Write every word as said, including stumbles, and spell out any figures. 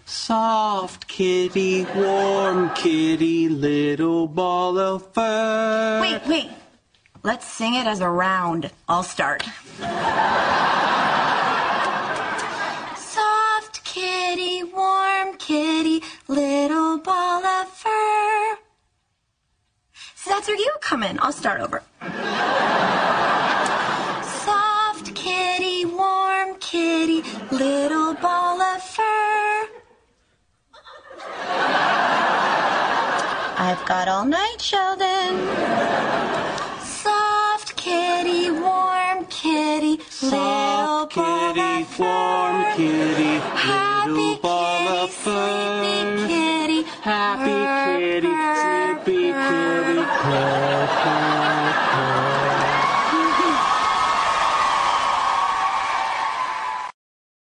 Soft kitty, warm kitty, little ball of fur. Wait, wait. Let's sing it as a round. I'll start. Soft kitty, warm kitty, little ball of fur. So that's where you come in. I'll start over. Soft kitty, warm kitty, little ball of fur. I've got all night, Sheldon. Soft kitty, warm kitty, little ball of fur. Warm kitty, Happy little ball kitty, of fur. sleepy kitty, Happy purr, kitty, purr, sleepy purr. kitty, purr, purr.